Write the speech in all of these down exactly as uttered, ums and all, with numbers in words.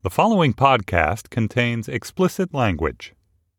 The following podcast contains explicit language.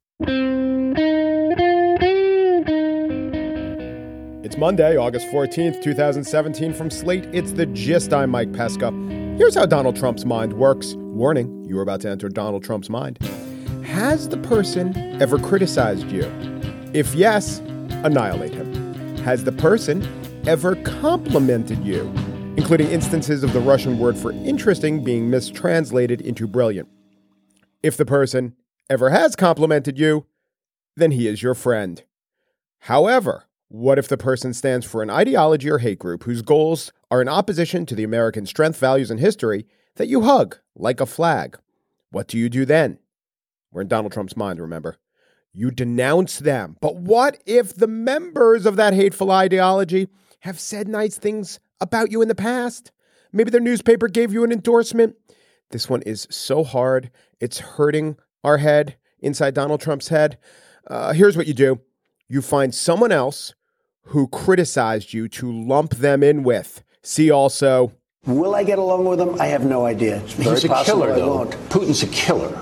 It's Monday, August fourteenth, twenty seventeen. From Slate, it's The Gist. I'm Mike Pesca. Here's how Donald Trump's mind works. Warning, you are about to enter Donald Trump's mind. Has the person ever criticized you? If yes, annihilate him. Has the person ever complimented you? Including instances of the Russian word for interesting being mistranslated into brilliant. If the person ever has complimented you, then he is your friend. However, what if the person stands for an ideology or hate group whose goals are in opposition to the American strength, values, and history that you hug like a flag? What do you do then? We're in Donald Trump's mind, remember. You denounce them. But what if the members of that hateful ideology have said nice things about you in the past? Maybe their newspaper gave you an endorsement. This one is so hard. It's hurting our head inside Donald Trump's head. Uh, here's what you do. You find someone else who criticized you to lump them in with. See also. Will I get along with him? I have no idea. It's very He's a possible killer, I though. won't. Putin's a killer.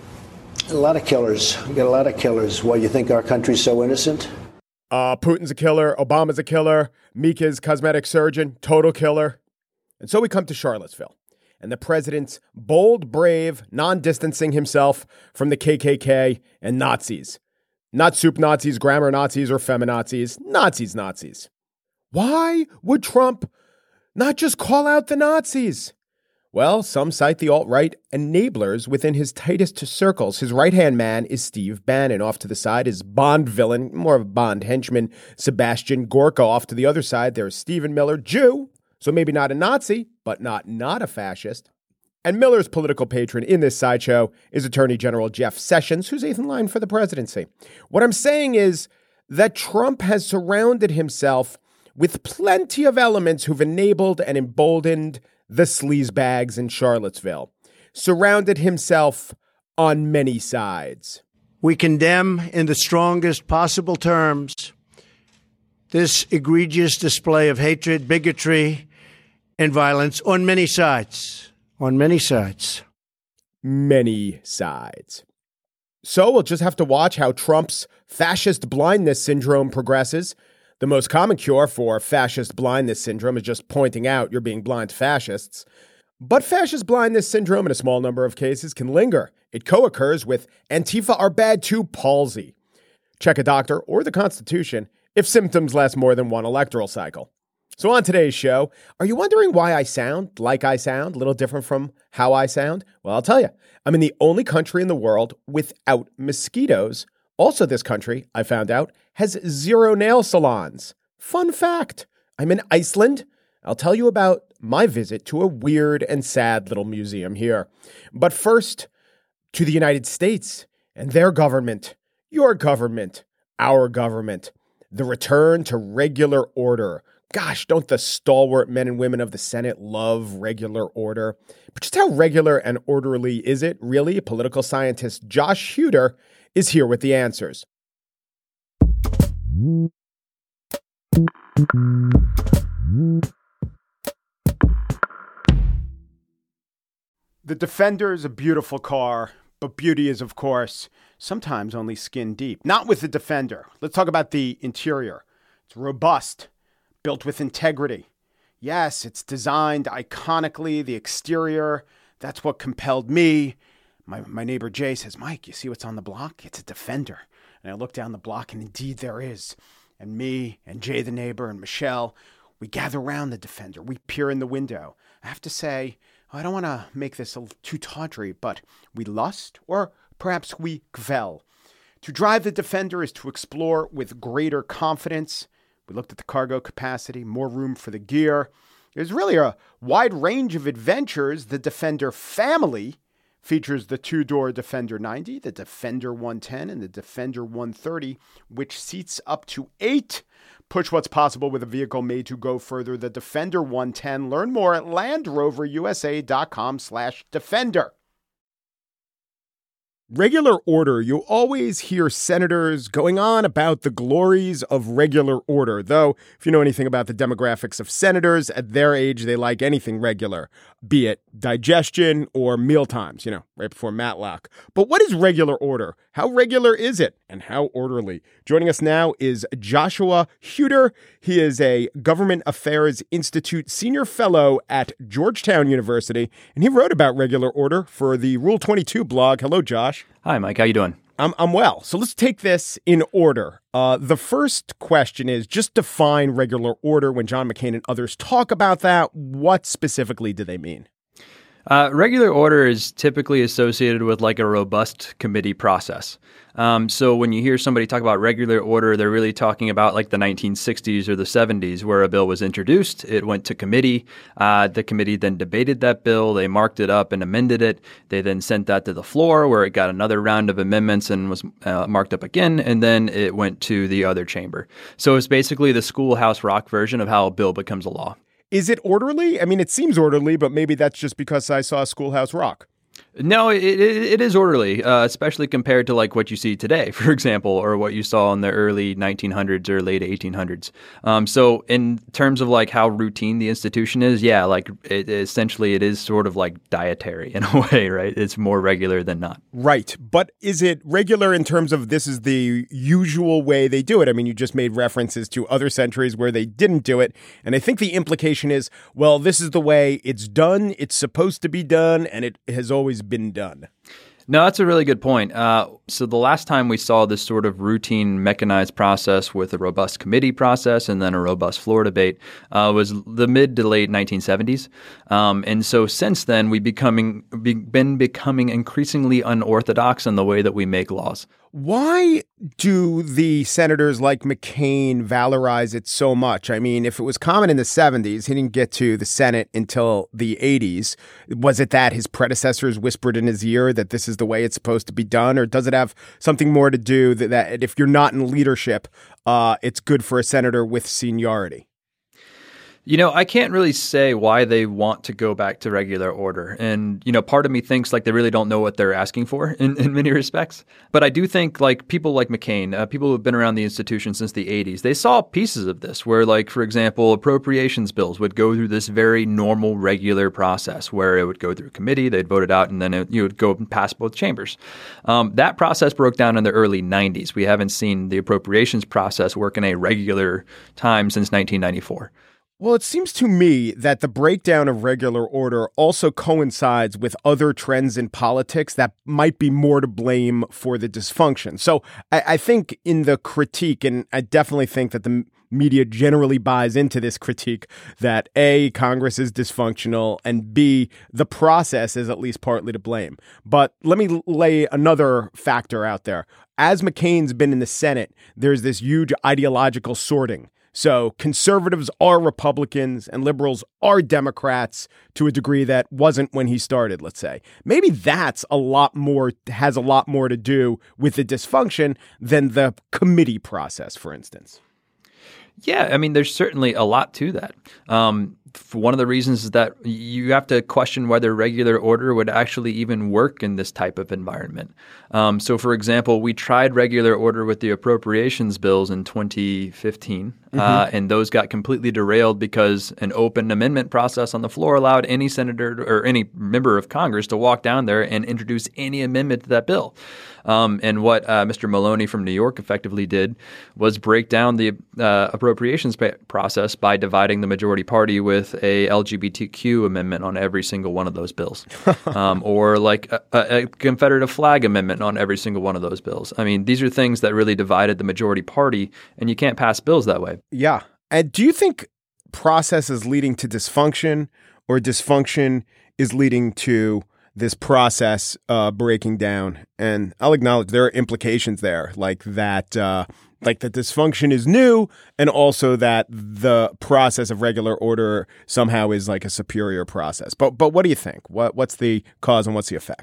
A lot of killers. We got a lot of killers. Why, you think our country's so innocent? Uh, Putin's a killer. Obama's a killer. Mika's cosmetic surgeon, total killer. And so we come to Charlottesville and the president's bold, brave, non-distancing himself from the K K K and Nazis. Not soup Nazis, grammar Nazis, or feminazis. Nazis, Nazis. Why would Trump not just call out the Nazis? Well, some cite the alt-right enablers within his tightest circles. His right-hand man is Steve Bannon. Off to the side is Bond villain, more of a Bond henchman, Sebastian Gorka. Off to the other side, there's Stephen Miller, Jew, so maybe not a Nazi, but not not a fascist. And Miller's political patron in this sideshow is Attorney General Jeff Sessions, who's eighth in line for the presidency. What I'm saying is that Trump has surrounded himself with plenty of elements who've enabled and emboldened the sleazebags in Charlottesville, surrounded himself on many sides. We condemn in the strongest possible terms this egregious display of hatred, bigotry, and violence on many sides. On many sides. Many sides. So we'll just have to watch how Trump's fascist blindness syndrome progresses. The most common cure for fascist blindness syndrome is just pointing out you're being blind to fascists. But fascist blindness syndrome in a small number of cases can linger. It co-occurs with Antifa are bad too palsy. Check a doctor or the Constitution if symptoms last more than one electoral cycle. So on today's show, are you wondering why I sound like I sound, a little different from how I sound? Well, I'll tell you. I'm in the only country in the world without mosquitoes. Also, this country, I found out, has zero nail salons. Fun fact, I'm in Iceland. I'll tell you about my visit to a weird and sad little museum here. But first, to the United States and their government, your government, our government, the return to regular order. Gosh, don't the stalwart men and women of the Senate love regular order? But just how regular and orderly is it, really? Political scientist Josh Huder is here with the answers. The Defender is a beautiful car, but beauty is, of course, sometimes only skin deep. Not with the Defender. Let's talk about the interior. It's robust, built with integrity. Yes, it's designed iconically. The exterior, that's what compelled me. My my neighbor Jay says, Mike, you see what's on the block? It's a Defender. And I look down the block, and indeed there is. And me and Jay the neighbor and Michelle, we gather around the Defender. We peer in the window. I have to say, I don't want to make this a, too tawdry, but we lust, or perhaps we gvel. To drive the Defender is to explore with greater confidence. We looked at the cargo capacity, more room for the gear. There's really a wide range of adventures. The Defender family features the two-door Defender ninety, the Defender one ten, and the Defender one thirty, which seats up to eight. Push what's possible with a vehicle made to go further. The Defender one ten. Learn more at land rover u s a dot com slash defender. Regular order. You always hear senators going on about the glories of regular order, though if you know anything about the demographics of senators, at their age, they like anything regular, be it digestion or meal times, you know, right before Matlock. But what is regular order? How regular is it? And how orderly? Joining us now is Joshua Huder. He is a Government Affairs Institute Senior Fellow at Georgetown University, and he wrote about regular order for the Rule twenty-two blog. Hello, Josh. Hi, Mike. How you doing? I'm I'm well. So let's take this in order. Uh, the first question is just define regular order. When John McCain and others talk about that, what specifically do they mean? Uh, regular order is typically associated with like a robust committee process. Um, so when you hear somebody talk about regular order, they're really talking about like the nineteen sixties or the seventies where a bill was introduced. It went to committee. Uh, the committee then debated that bill. They marked it up and amended it. They then sent that to the floor where it got another round of amendments and was uh, marked up again. And then it went to the other chamber. So it's basically the Schoolhouse Rock version of how a bill becomes a law. Is it orderly? I mean, it seems orderly, but maybe that's just because I saw Schoolhouse Rock. No, it, it, it is orderly, uh, especially compared to like what you see today, for example, or what you saw in the early nineteen hundreds or late eighteen hundreds. Um, so in terms of like how routine the institution is, yeah, like it, essentially it is sort of like dietary in a way, right? It's more regular than not. Right. But is it regular in terms of this is the usual way they do it? I mean, you just made references to other centuries where they didn't do it. And I think the implication is, well, this is the way it's done. It's supposed to be done. And it has always been done. No, that's a really good point. Uh, so the last time we saw this sort of routine mechanized process with a robust committee process and then a robust floor debate uh, was the mid to late nineteen seventies. Um, and so since then, we've becoming, be, been becoming increasingly unorthodox in the way that we make laws. Why do the senators like McCain valorize it so much? I mean, if it was common in the seventies, he didn't get to the Senate until the eighties. Was it that his predecessors whispered in his ear that this is the way it's supposed to be done? Or does it have something more to do that, that if you're not in leadership, uh, it's good for a senator with seniority? You know, I can't really say why they want to go back to regular order. And, you know, part of me thinks like they really don't know what they're asking for in, in many respects. But I do think like people like McCain, uh, people who have been around the institution since the eighties, they saw pieces of this where like, for example, appropriations bills would go through this very normal, regular process where it would go through committee, they'd vote it out, and then it, you would go and pass both chambers. Um, that process broke down in the early nineties. We haven't seen the appropriations process work in a regular time since nineteen ninety-four. Well, it seems to me that the breakdown of regular order also coincides with other trends in politics that might be more to blame for the dysfunction. So I, I think in the critique, and I definitely think that the media generally buys into this critique, that A, Congress is dysfunctional, and B, the process is at least partly to blame. But let me lay another factor out there. As McCain's been in the Senate, there's this huge ideological sorting. So conservatives are Republicans and liberals are Democrats to a degree that wasn't when he started, let's say. Maybe that's a lot more, has a lot more to do with the dysfunction than the committee process, for instance. Yeah, I mean, there's certainly a lot to that. Um, one of the reasons is that you have to question whether regular order would actually even work in this type of environment. Um, so, for example, we tried regular order with the appropriations bills in twenty fifteen, mm-hmm. uh, and those got completely derailed because an open amendment process on the floor allowed any senator or any member of Congress to walk down there and introduce any amendment to that bill. Um, and what uh, Mister Maloney from New York effectively did was break down the uh, appropriations pa- process by dividing the majority party with a L G B T Q amendment on every single one of those bills, um, or like a, a Confederate flag amendment on every single one of those bills. I mean, these are things that really divided the majority party, and you can't pass bills that way. Yeah. And do you think process is leading to dysfunction, or dysfunction is leading to this process uh, breaking down? And I'll acknowledge there are implications there, like that, uh, like that dysfunction is new, and also that the process of regular order somehow is like a superior process. But but what do you think? What what's the cause and what's the effect?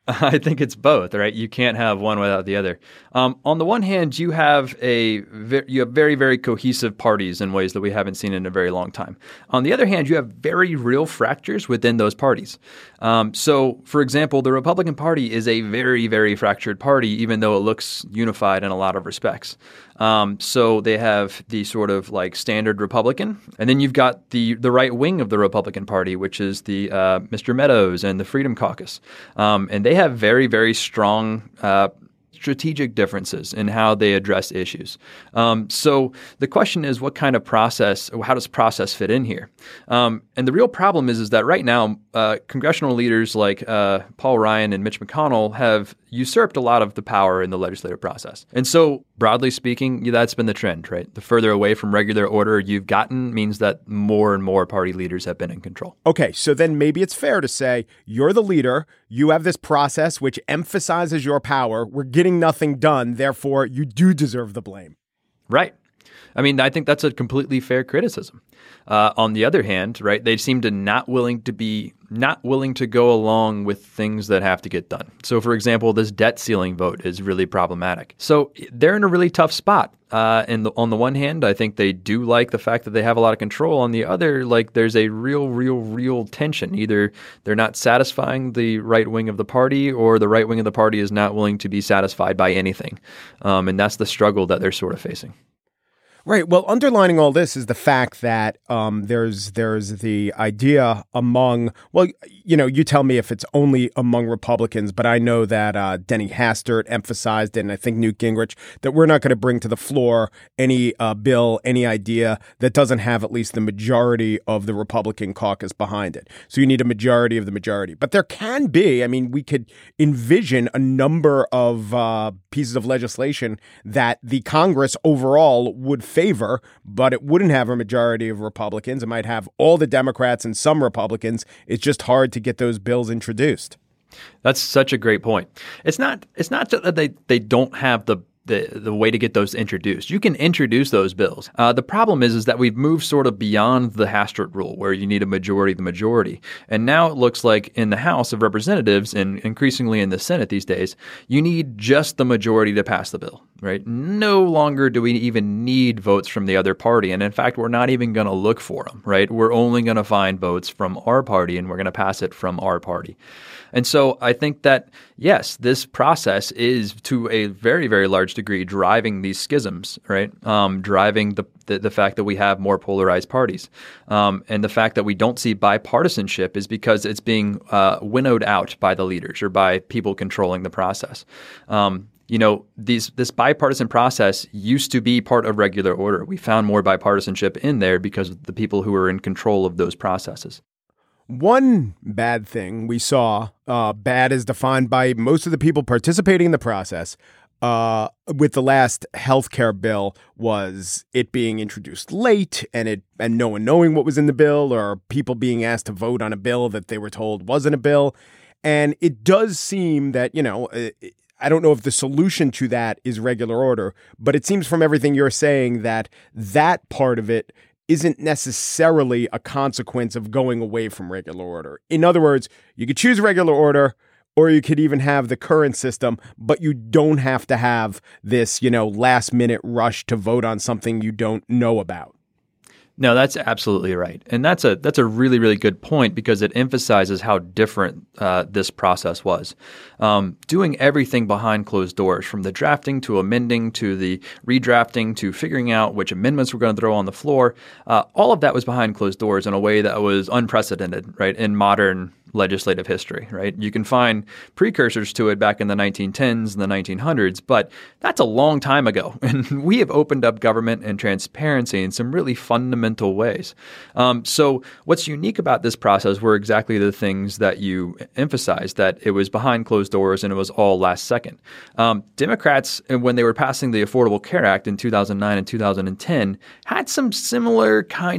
I think it's both, right? You can't have one without the other. Um, on the one hand, you have a ve- you have very, very cohesive parties in ways that we haven't seen in a very long time. On the other hand, you have very real fractures within those parties. Um, so, for example, the Republican Party is a very, very fractured party, even though it looks unified in a lot of respects. Um, so they have the sort of like standard Republican, and then you've got the the right wing of the Republican Party, which is the uh, Mister Meadows and the Freedom Caucus, um, and they have very, very strong uh, strategic differences in how they address issues. Um, so the question is, what kind of process, how does process fit in here? Um, and the real problem is, is that right now, uh, congressional leaders like uh, Paul Ryan and Mitch McConnell have usurped a lot of the power in the legislative process. And so broadly speaking, that's been the trend, right? The further away from regular order you've gotten means that more and more party leaders have been in control. Okay, so then maybe it's fair to say you're the leader, you have this process which emphasizes your power, we're getting nothing done, therefore you do deserve the blame. Right. I mean, I think that's a completely fair criticism. Uh, on the other hand, right, they seem to not willing to be not willing to go along with things that have to get done. So, for example, this debt ceiling vote is really problematic. So they're in a really tough spot. Uh, and the, on the one hand, I think they do like the fact that they have a lot of control. On the other, like there's a real, real, real tension. Either they're not satisfying the right wing of the party, or the right wing of the party is not willing to be satisfied by anything. Um, and that's the struggle that they're sort of facing. Right. Well, underlining all this is the fact that um, there's there's the idea among, well, you know, you tell me if it's only among Republicans, but I know that uh, Denny Hastert emphasized it, and I think Newt Gingrich, that we're not going to bring to the floor any uh, bill, any idea that doesn't have at least the majority of the Republican caucus behind it. So you need a majority of the majority. But there can be, I mean, we could envision a number of uh, pieces of legislation that the Congress overall would favor, but it wouldn't have a majority of Republicans. It might have all the Democrats and some Republicans. It's just hard to get those bills introduced. That's such a great point. It's not it's not that they, they don't have the The, the way to get those introduced. You can introduce those bills. Uh, the problem is, is that we've moved sort of beyond the Hastert rule where you need a majority of the majority. And now it looks like in the House of Representatives and increasingly in the Senate these days, you need just the majority to pass the bill, right? No longer do we even need votes from the other party. And in fact, we're not even going to look for them, right? We're only going to find votes from our party, and we're going to pass it from our party. And so I think that, yes, this process is to a very, very large degree driving these schisms, right? Um, driving the, the the fact that we have more polarized parties. Um, and the fact that we don't see bipartisanship is because it's being uh, winnowed out by the leaders or by people controlling the process. Um, you know, these this bipartisan process used to be part of regular order. We found more bipartisanship in there because of the people who were in control of those processes. One bad thing we saw, uh, bad is defined by most of the people participating in the process, uh, with the last healthcare bill, was it being introduced late and it and no one knowing what was in the bill, or people being asked to vote on a bill that they were told wasn't a bill. And it does seem that, you know, it, I don't know if the solution to that is regular order, but it seems from everything you're saying that that part of it isn't necessarily a consequence of going away from regular order. In other words, you could choose regular order, or you could even have the current system, but you don't have to have this, you know, last minute rush to vote on something you don't know about. No, that's absolutely right. And that's a that's a really, really good point, because it emphasizes how different uh, this process was. Um, doing everything behind closed doors, from the drafting to amending to the redrafting to figuring out which amendments we're going to throw on the floor, uh, all of that was behind closed doors in a way that was unprecedented, right, in modern legislative history, right? You can find precursors to it back in the nineteen tens and the nineteen hundreds, but that's a long time ago. And we have opened up government and transparency in some really fundamental ways. Um, so what's unique about this process were exactly the things that you emphasized, that it was behind closed doors and it was all last second. Um, Democrats, when they were passing the Affordable Care Act in two thousand nine and two thousand ten, had some similar kind of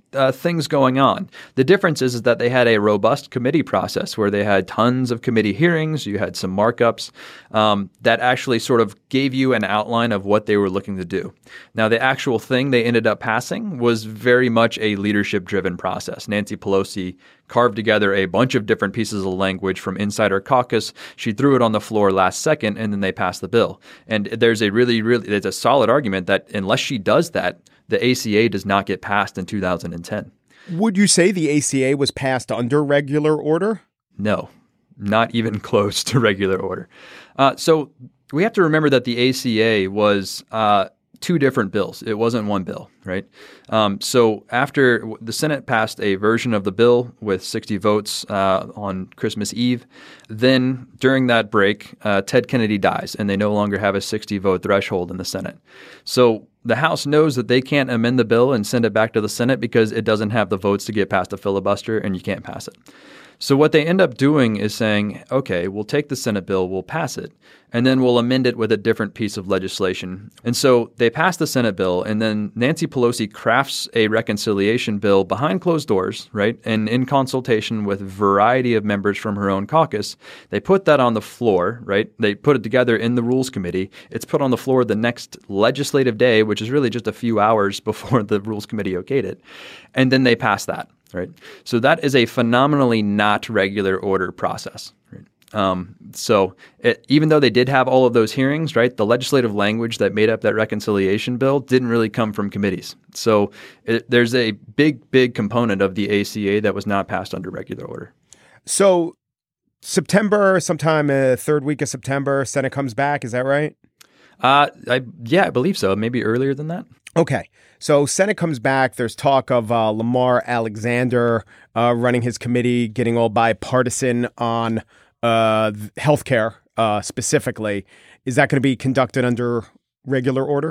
uh, things going on. The difference is, is that they had a robust committee process where they had tons of committee hearings. You had some markups um, that actually sort of gave you an outline of what they were looking to do. Now, the actual thing they ended up passing was very much a leadership-driven process. Nancy Pelosi carved together a bunch of different pieces of language from inside her caucus. She threw it on the floor last second, and then they passed the bill. And there's a really, really, there's a solid argument that unless she does that, the A C A does not get passed in two thousand ten. Would you say the A C A was passed under regular order? No, not even close to regular order. Uh, so we have to remember that the A C A was uh, two different bills. It wasn't one bill, right? Um, so after the Senate passed a version of the bill with sixty votes uh, on Christmas Eve, then during that break, uh, Ted Kennedy dies, and they no longer have a sixty vote threshold in the Senate. So the House knows that they can't amend the bill and send it back to the Senate because it doesn't have the votes to get past a filibuster, and you can't pass it. So what they end up doing is saying, okay, we'll take the Senate bill, we'll pass it, and then we'll amend it with a different piece of legislation. And so they pass the Senate bill, and then Nancy Pelosi crafts a reconciliation bill behind closed doors, right? And in consultation with a variety of members from her own caucus, they put that on the floor, right? They put it together in the Rules Committee. It's put on the floor the next legislative day, which is really just a few hours before the Rules Committee okayed it. And then they pass that. Right. So that is a phenomenally not regular order process. Right? Um, so it, even though they did have all of those hearings, right, the legislative language that made up that reconciliation bill didn't really come from committees. So it, there's a big, big component of the A C A that was not passed under regular order. So September, sometime uh, third week of September, Senate comes back. Is that right? Uh, I, yeah, I believe so. Maybe earlier than that. Okay. So Senate comes back. There's talk of uh, Lamar Alexander uh, running his committee, getting all bipartisan on uh, healthcare uh, specifically. Is that going to be conducted under regular order?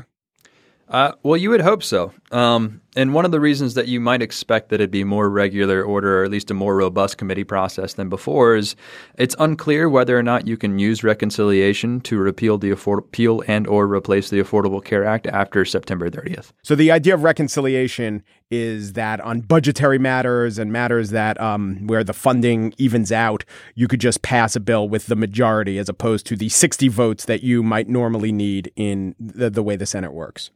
Uh, well, you would hope so. Um, and one of the reasons that you might expect that it'd be more regular order, or at least a more robust committee process than before, is it's unclear whether or not you can use reconciliation to repeal the afford- repeal and or replace the Affordable Care Act after September thirtieth. So the idea of reconciliation is that on budgetary matters and matters that um, where the funding evens out, you could just pass a bill with the majority as opposed to the sixty votes that you might normally need in the, the way the Senate works.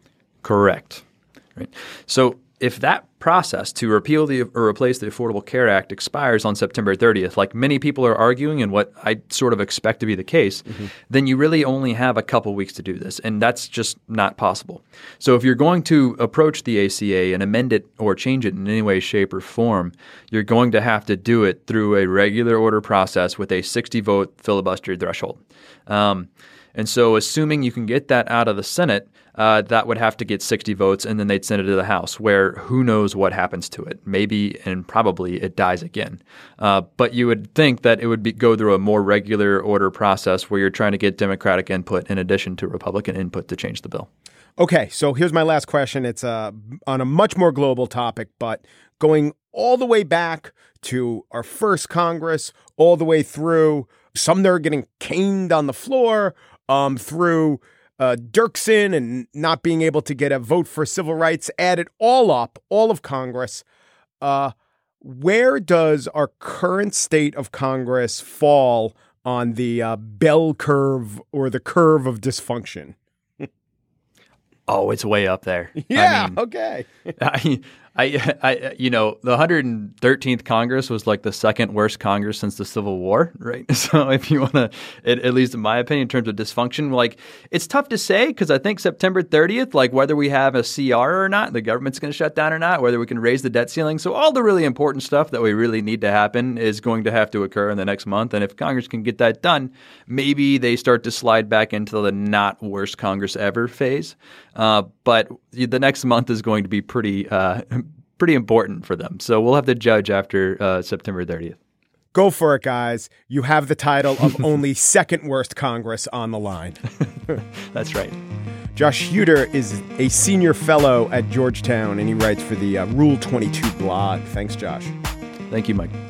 Correct. Right. So if that process to repeal the or replace the Affordable Care Act expires on September thirtieth, like many people are arguing and what I sort of expect to be the case, mm-hmm. then you really only have a couple weeks to do this. And that's just not possible. So if you're going to approach the A C A and amend it or change it in any way, shape, or form, you're going to have to do it through a regular order process with a sixty vote filibuster threshold. Um, and so assuming you can get that out of the Senate, Uh, that would have to get sixty votes, and then they'd send it to the House, where who knows what happens to it. Maybe and probably it dies again. Uh, but you would think that it would be, go through a more regular order process where you're trying to get Democratic input in addition to Republican input to change the bill. Okay, so here's my last question. It's uh, on a much more global topic, but going all the way back to our first Congress, all the way through Sumner getting caned on the floor, um, through Uh, Dirksen and not being able to get a vote for civil rights, add it all up, all of Congress. Uh, where does our current state of Congress fall on the uh, bell curve or the curve of dysfunction? Oh, it's way up there. Yeah, I mean, okay. I, I, I, you know, the one hundred thirteenth Congress was like the second worst Congress since the Civil War, right? So if you want to, at, at least in my opinion, in terms of dysfunction, like it's tough to say because I think September thirtieth, like whether we have a C R or not, the government's going to shut down or not, whether we can raise the debt ceiling. So all the really important stuff that we really need to happen is going to have to occur in the next month. And if Congress can get that done, maybe they start to slide back into the not worst Congress ever phase. Uh, but the next month is going to be pretty uh, pretty important for them. So we'll have to judge after uh, September thirtieth. Go for it, guys. You have the title of only second worst Congress on the line. That's right. Josh Huder is a senior fellow at Georgetown, and he writes for the uh, Rule twenty-two blog. Thanks, Josh. Thank you, Mike.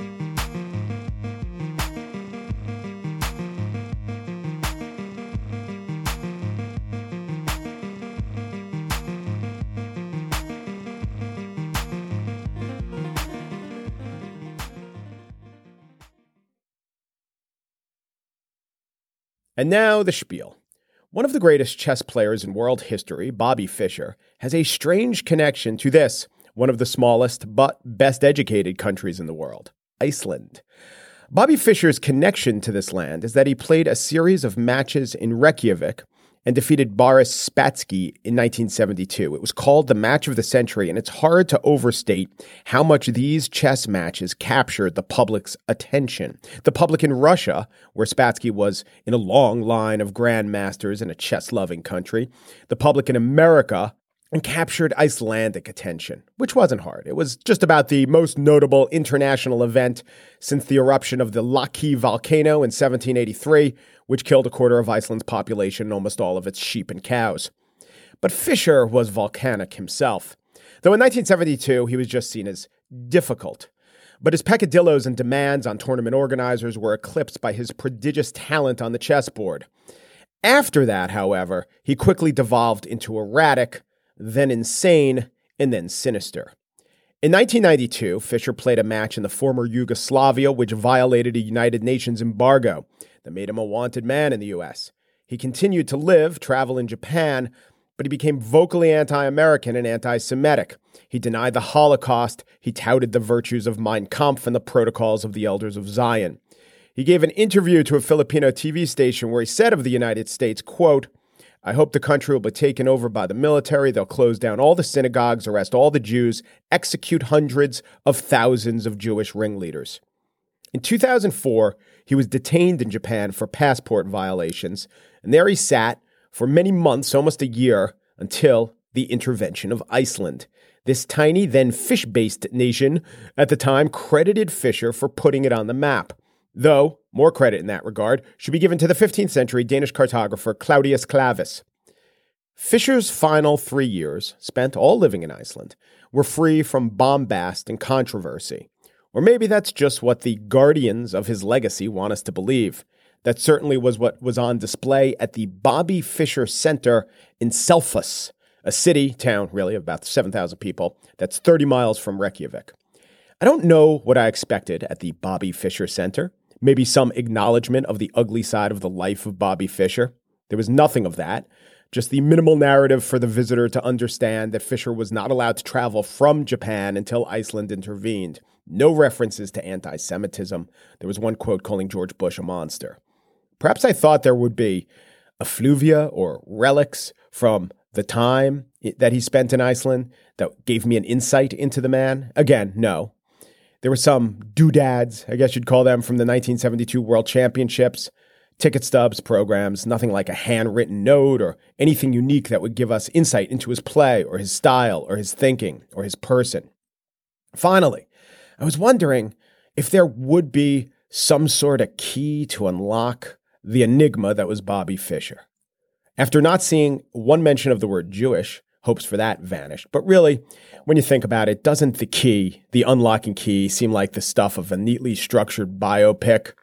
And now the spiel. One of the greatest chess players in world history, Bobby Fischer, has a strange connection to this, one of the smallest but best educated countries in the world, Iceland. Bobby Fischer's connection to this land is that he played a series of matches in Reykjavik and defeated Boris Spassky in nineteen seventy-two. It was called the match of the century, and it's hard to overstate how much these chess matches captured the public's attention. The public in Russia, where Spassky was in a long line of grandmasters in a chess-loving country, the public in America, and captured Icelandic attention, which wasn't hard. It was just about the most notable international event since the eruption of the Laki volcano in seventeen eighty-three, which killed a quarter of Iceland's population and almost all of its sheep and cows. But Fischer was volcanic himself, though in nineteen seventy-two he was just seen as difficult. But his peccadillos and demands on tournament organizers were eclipsed by his prodigious talent on the chessboard. After that, however, he quickly devolved into erratic, then insane, and then sinister. In nineteen ninety-two, Fischer played a match in the former Yugoslavia which violated a United Nations embargo that made him a wanted man in the U S. He continued to live, travel in Japan, but he became vocally anti-American and anti-Semitic. He denied the Holocaust, he touted the virtues of Mein Kampf and the protocols of the Elders of Zion. He gave an interview to a Filipino T V station where he said of the United States, quote, "I hope the country will be taken over by the military. They'll close down all the synagogues, arrest all the Jews, execute hundreds of thousands of Jewish ringleaders." In two thousand four, he was detained in Japan for passport violations, and there he sat for many months, almost a year, until the intervention of Iceland. This tiny, then fish-based nation at the time credited Fischer for putting it on the map. Though, more credit in that regard should be given to the fifteenth century Danish cartographer Claudius Clavis. Fischer's final three years, spent all living in Iceland, were free from bombast and controversy. Or maybe that's just what the guardians of his legacy want us to believe. That certainly was what was on display at the Bobby Fischer Center in Selfoss, a city, town really, of about seven thousand people, that's thirty miles from Reykjavik. I don't know what I expected at the Bobby Fischer Center. Maybe some acknowledgement of the ugly side of the life of Bobby Fischer. There was nothing of that. Just the minimal narrative for the visitor to understand that Fischer was not allowed to travel from Japan until Iceland intervened. No references to anti-Semitism. There was one quote calling George Bush a monster. Perhaps I thought there would be effluvia or relics from the time that he spent in Iceland that gave me an insight into the man. Again, no. There were some doodads, I guess you'd call them, from the nineteen seventy-two World Championships, ticket stubs, programs, nothing like a handwritten note or anything unique that would give us insight into his play or his style or his thinking or his person. Finally, I was wondering if there would be some sort of key to unlock the enigma that was Bobby Fischer. After not seeing one mention of the word Jewish, hopes for that vanished. But really, when you think about it, doesn't the key, the unlocking key, seem like the stuff of a neatly structured biopic?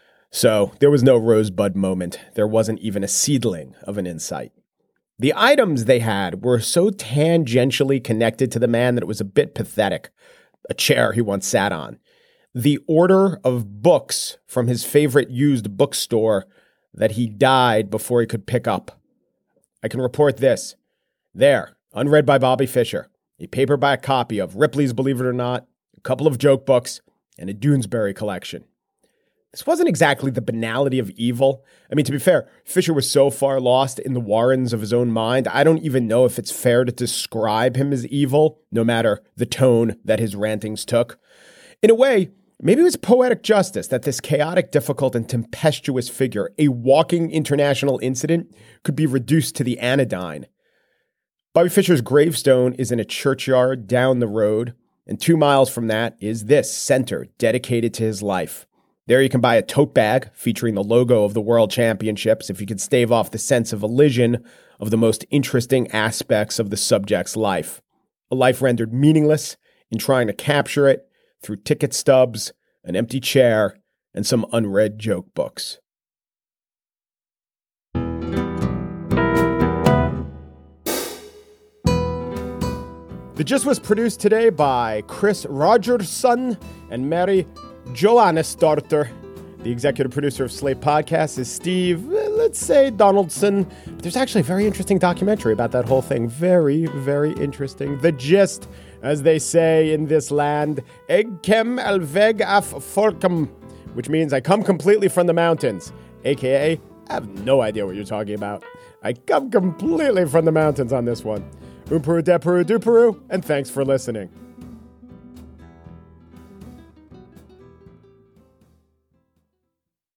So there was no rosebud moment. There wasn't even a seedling of an insight. The items they had were so tangentially connected to the man that it was a bit pathetic. A chair he once sat on. The order of books from his favorite used bookstore that he died before he could pick up. I can report this. There, unread by Bobby Fischer, a paperback copy of Ripley's Believe It or Not, a couple of joke books, and a Doonesbury collection. This wasn't exactly the banality of evil. I mean, to be fair, Fischer was so far lost in the warrens of his own mind, I don't even know if it's fair to describe him as evil, no matter the tone that his rantings took. In a way, maybe it was poetic justice that this chaotic, difficult, and tempestuous figure, a walking international incident, could be reduced to the anodyne. Bobby Fischer's gravestone is in a churchyard down the road, and two miles from that is this center dedicated to his life. There you can buy a tote bag featuring the logo of the World Championships if you could stave off the sense of elision of the most interesting aspects of the subject's life. A life rendered meaningless in trying to capture it through ticket stubs, an empty chair, and some unread joke books. The Gist was produced today by Chris Rogerson and Mary Johannesdottir. The executive producer of Slate Podcasts is Steve let's say Donaldson. But there's actually a very interesting documentary about that whole thing. Very, very interesting. The gist, as they say in this land, Eg kem alveg af folkum, which means I come completely from the mountains, a k a I have no idea what you're talking about. I come completely from the mountains on this one. Umperu, Deperu, Duperu, and thanks for listening.